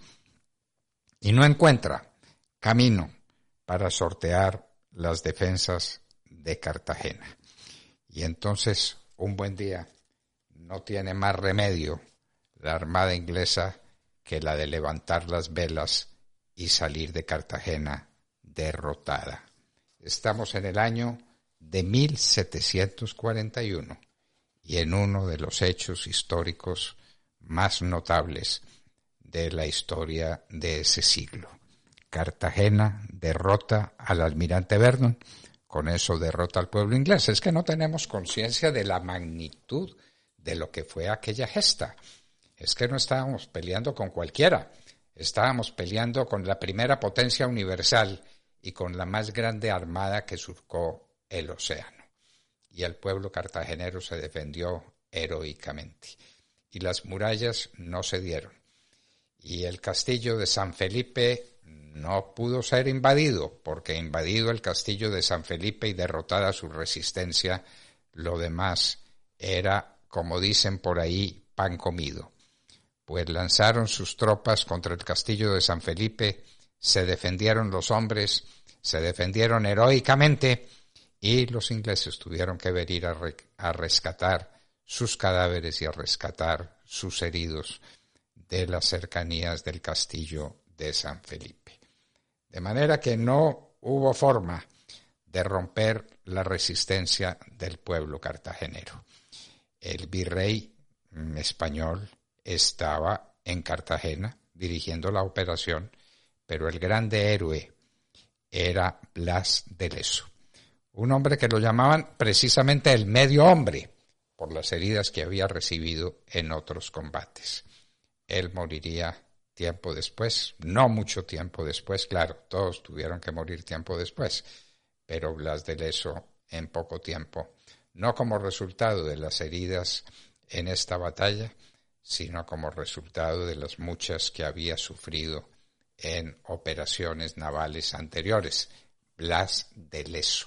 y no encuentra camino para sortear las defensas de Cartagena. Y entonces, un buen día, no tiene más remedio la armada inglesa que la de levantar las velas y salir de Cartagena derrotada. Estamos en el año de 1741 y en uno de los hechos históricos más notables de la historia de ese siglo. Cartagena derrota al almirante Vernon, con eso derrota al pueblo inglés. Es que no tenemos conciencia de la magnitud de lo que fue aquella gesta. Es que no estábamos peleando con cualquiera, estábamos peleando con la primera potencia universal y con la más grande armada que surcó el océano. Y el pueblo cartagenero se defendió heroicamente. Y las murallas no cedieron. Y el castillo de San Felipe no pudo ser invadido, porque invadido el castillo de San Felipe y derrotada su resistencia, lo demás era, como dicen por ahí, pan comido. Pues lanzaron sus tropas contra el castillo de San Felipe, se defendieron los hombres, se defendieron heroicamente y los ingleses tuvieron que venir a rescatar sus cadáveres y a rescatar sus heridos de las cercanías del castillo de San Felipe. De manera que no hubo forma de romper la resistencia del pueblo cartagenero. El virrey español estaba en Cartagena dirigiendo la operación, pero el grande héroe era Blas de Leso, un hombre que lo llamaban precisamente el medio hombre por las heridas que había recibido en otros combates. Él moriría tiempo después, no mucho tiempo después, claro, todos tuvieron que morir tiempo después, pero Blas de Leso en poco tiempo, no como resultado de las heridas en esta batalla, sino como resultado de las muchas que había sufrido en operaciones navales anteriores. Blas de Leso,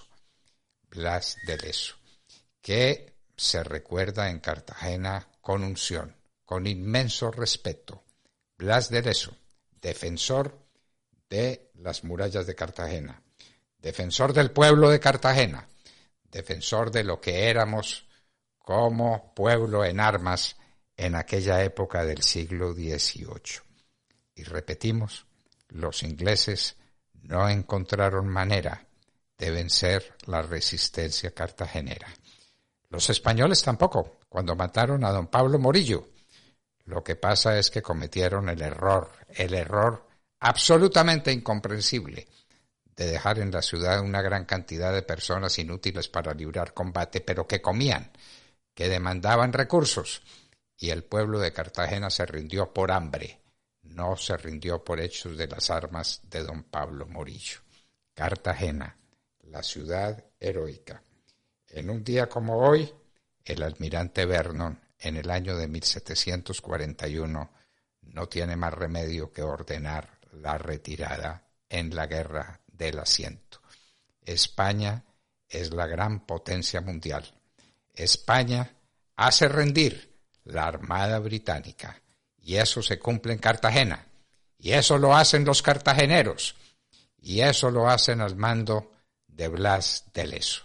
que se recuerda en Cartagena con unción, con inmenso respeto. Blas de Leso, defensor de las murallas de Cartagena, defensor del pueblo de Cartagena, defensor de lo que éramos como pueblo en armas en aquella época del siglo XVIII. Y repetimos, los ingleses no encontraron manera de vencer la resistencia cartagenera. Los españoles tampoco, cuando mataron a don Pablo Morillo. Lo que pasa es que cometieron el error absolutamente incomprensible de dejar en la ciudad una gran cantidad de personas inútiles para librar combate, pero que comían, que demandaban recursos, y el pueblo de Cartagena se rindió por hambre, no se rindió por hechos de las armas de don Pablo Morillo. Cartagena, la ciudad heroica. En un día como hoy, el almirante Vernon, en el año de 1741, no tiene más remedio que ordenar la retirada en la Guerra del Asiento. España es la gran potencia mundial. España hace rendir la Armada Británica, y eso se cumple en Cartagena, y eso lo hacen los cartageneros, y eso lo hacen al mando de Blas de Leso.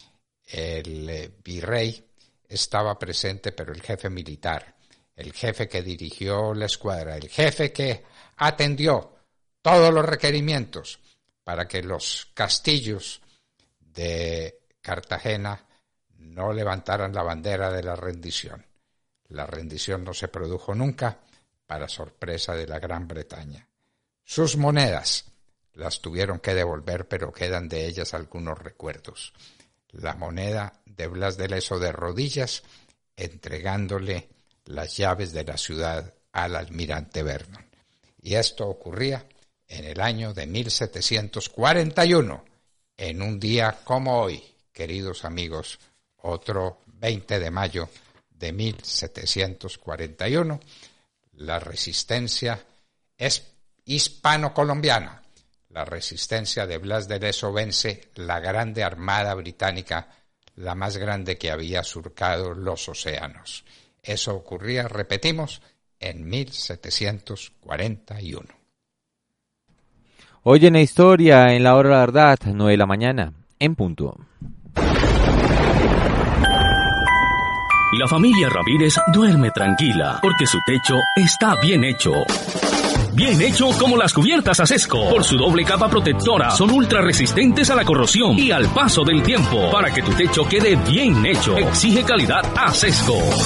El virrey estaba presente, pero el jefe militar, el jefe que dirigió la escuadra, el jefe que atendió todos los requerimientos para que los castillos de Cartagena no levantaran la bandera de la rendición. La rendición no se produjo nunca, para sorpresa de la Gran Bretaña. Sus monedas las tuvieron que devolver, pero quedan de ellas algunos recuerdos. La moneda de Blas de Leso de rodillas, entregándole las llaves de la ciudad al almirante Vernon. Y esto ocurría en el año de 1741, en un día como hoy, queridos amigos, otro 20 de mayo de 1741, la resistencia es hispano-colombiana. La resistencia de Blas de Leso vence la grande armada británica, la más grande que había surcado los océanos. Eso ocurría, repetimos, en 1741. Hoy en la historia, en la hora de la verdad, 9 de la mañana, en punto. La familia Ramírez duerme tranquila porque su techo está bien hecho. Bien hecho como las cubiertas Asesco. Por su doble capa protectora, son ultra resistentes a la corrosión y al paso del tiempo. Para que tu techo quede bien hecho, exige calidad Asesco.